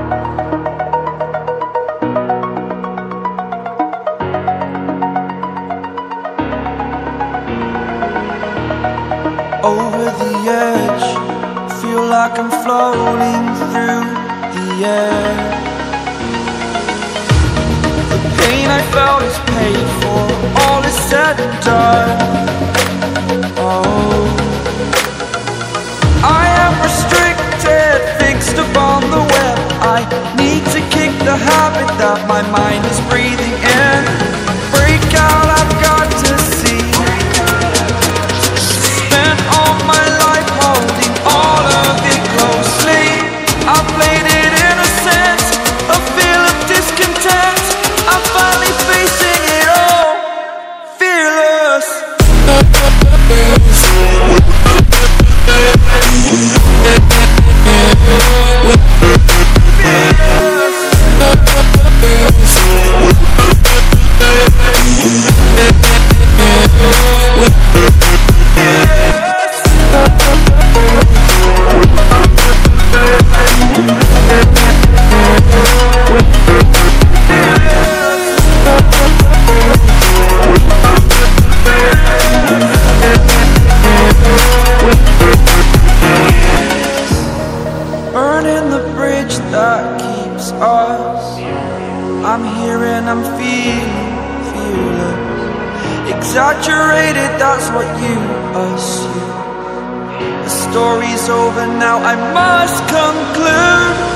Over the edge, feel like I'm floating through the air. The pain I felt is paid for, all is said and done. Oh, I am restricted, fixed upon the web. I need to kick the habit that my mind is breathing in. Break out, I've got to see. Spent all my life holding all of it closely. I played it innocent, a feel of discontent. I'm finally facing it all, fearless. Burning the bridge that keeps us. I'm here and I'm feeling fearless. Exaggerated, that's what you assume. The story's over now, I must conclude.